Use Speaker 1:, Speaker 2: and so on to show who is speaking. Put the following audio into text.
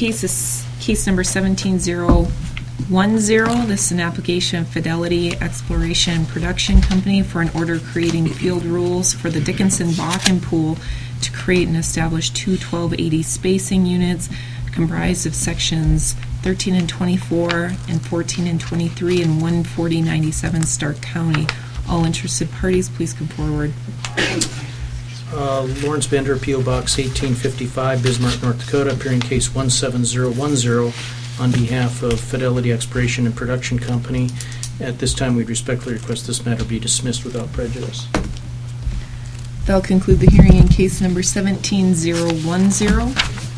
Speaker 1: case is case number 17010. This is an application of Fidelity Exploration and Production Company for an order creating field rules for the Dickinson Bakken Pool to create and establish two 1280 spacing units comprised of sections 13 and 24 and 14 and 23 and 14097 Stark County. All interested parties, please come forward.
Speaker 2: Lawrence Bender, P.O. Box 1855, Bismarck, North Dakota, appearing case 17010 on behalf of Fidelity Exploration and Production Company. At this time, we'd respectfully request this matter be dismissed without prejudice.
Speaker 1: That'll conclude the hearing in case number 17010.